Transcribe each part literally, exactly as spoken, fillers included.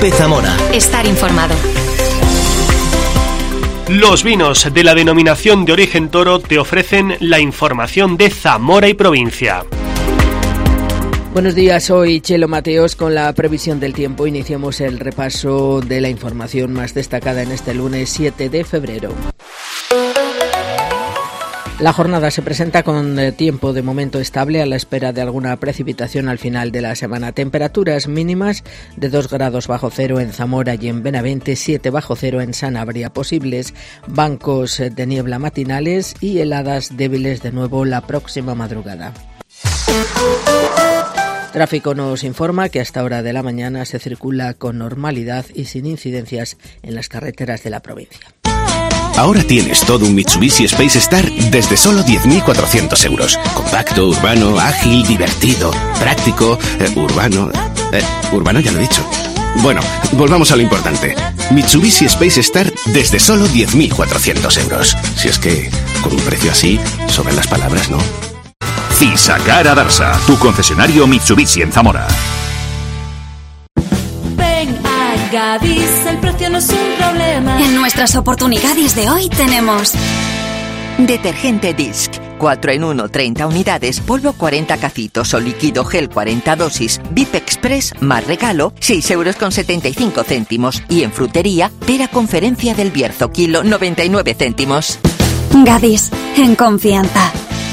Cope Zamora. Estar informado. Los vinos de la denominación de origen Toro te ofrecen la información de Zamora y provincia. Buenos días, soy Chelo Mateos con la previsión del tiempo. Iniciamos el repaso de la información más destacada en este lunes siete de febrero. La jornada se presenta con tiempo de momento estable a la espera de alguna precipitación al final de la semana. Temperaturas mínimas de dos grados bajo cero en Zamora y en Benavente, siete bajo cero en Sanabria. Posibles bancos de niebla matinales y heladas débiles de nuevo la próxima madrugada. Tráfico nos informa que a esta hora de la mañana se circula con normalidad y sin incidencias en las carreteras de la provincia. Ahora tienes todo un Mitsubishi Space Star desde solo diez mil cuatrocientos euros. Compacto, urbano, ágil, divertido, práctico, eh, urbano... Eh, urbano ya lo he dicho. Bueno, volvamos a lo importante. Mitsubishi Space Star desde solo diez mil cuatrocientos euros. Si es que, con un precio así, sobran las palabras, ¿no? Cisagara Darsa, tu concesionario Mitsubishi en Zamora. Gadis, el precio no es un problema. En nuestras oportunidades de hoy tenemos detergente Disc, cuatro en uno, treinta unidades, polvo cuarenta cacitos o líquido gel cuarenta dosis, V I P Express más regalo, seis euros con setenta y cinco céntimos. Y en frutería, pera Conferencia del Bierzo, kilo noventa y nueve céntimos. Gadis, en confianza.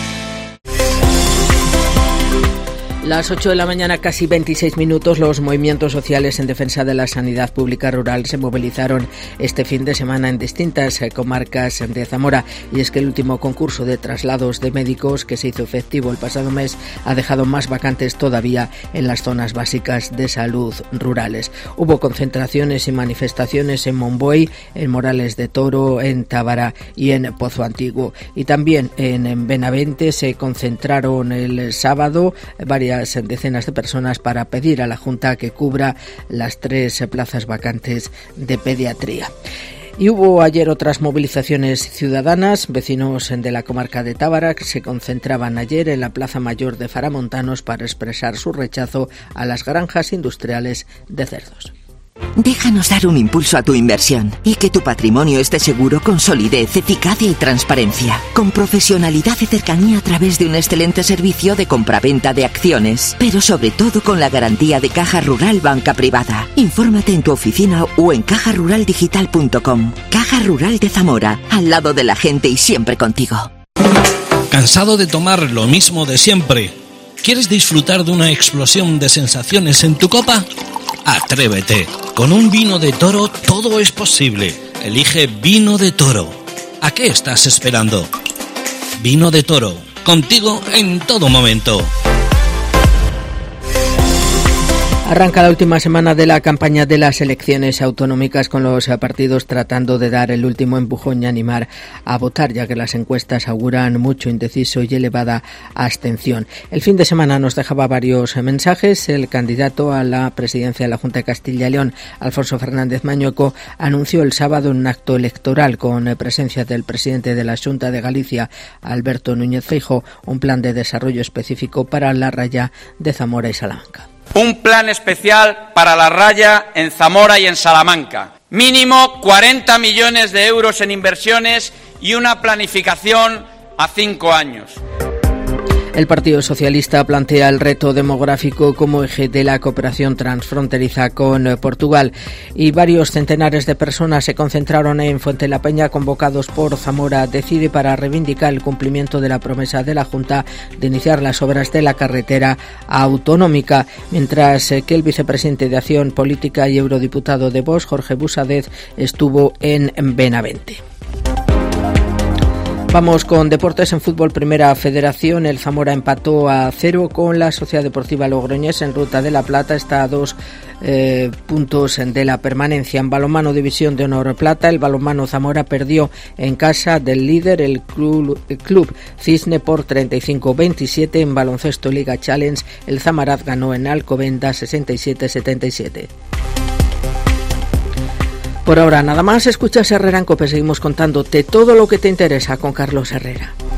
Las ocho de la mañana, casi veintiséis minutos, los movimientos sociales en defensa de la sanidad pública rural se movilizaron este fin de semana en distintas comarcas de Zamora. Y es que el último concurso de traslados de médicos que se hizo efectivo el pasado mes ha dejado más vacantes todavía en las zonas básicas de salud rurales. Hubo concentraciones y manifestaciones en Monbuey, en Morales de Toro, en Tábara y en Pozo Antiguo. Y también en Benavente se concentraron el sábado varias decenas de personas para pedir a la Junta que cubra las tres plazas vacantes de pediatría. Y hubo ayer otras movilizaciones ciudadanas. Vecinos de la comarca de Tábara que se concentraban ayer en la Plaza Mayor de Faramontanos para expresar su rechazo a las granjas industriales de cerdos. Déjanos dar un impulso a tu inversión y que tu patrimonio esté seguro con solidez, eficacia y transparencia, con profesionalidad y cercanía a través de un excelente servicio de compraventa de acciones, pero sobre todo con la garantía de Caja Rural Banca Privada. Infórmate en tu oficina o en caja rural digital punto com. Caja Rural de Zamora, al lado de la gente y siempre contigo. ¿Cansado de tomar lo mismo de siempre? ¿Quieres disfrutar de una explosión de sensaciones en tu copa? Atrévete. Con un vino de Toro todo es posible. Elige Vino de Toro. ¿A qué estás esperando? Vino de Toro, contigo en todo momento. Arranca la última semana de la campaña de las elecciones autonómicas con los partidos tratando de dar el último empujón y animar a votar, ya que las encuestas auguran mucho indeciso y elevada abstención. El fin de semana nos dejaba varios mensajes. El candidato a la presidencia de la Junta de Castilla y León, Alfonso Fernández Mañueco, anunció el sábado en un acto electoral con presencia del presidente de la Xunta de Galicia, Alberto Núñez Feijóo, un plan de desarrollo específico para la raya de Zamora y Salamanca. Un plan especial para la raya en Zamora y en Salamanca. Mínimo cuarenta millones de euros en inversiones y una planificación a cinco años. El Partido Socialista plantea el reto demográfico como eje de la cooperación transfronteriza con Portugal y varios centenares de personas se concentraron en Fuentelapeña convocados por Zamora Decide para reivindicar el cumplimiento de la promesa de la Junta de iniciar las obras de la carretera autonómica, mientras que el vicepresidente de Acción Política y eurodiputado de Vox, Jorge Busadez, estuvo en Benavente. Vamos con deportes. En fútbol Primera Federación, el Zamora empató a cero con la Sociedad Deportiva Logroñés en Ruta de la Plata. Está a dos eh, puntos de la permanencia. En balonmano División de Honor Plata, el balonmano Zamora perdió en casa del líder, el club, el club Cisne, por treinta y cinco a veintisiete. En baloncesto Liga Challenge, el Zamaraz ganó en Alcobendas sesenta y siete a setenta y siete. Por ahora nada más. Escuchas Herrera en Cope. Seguimos contándote todo lo que te interesa con Carlos Herrera.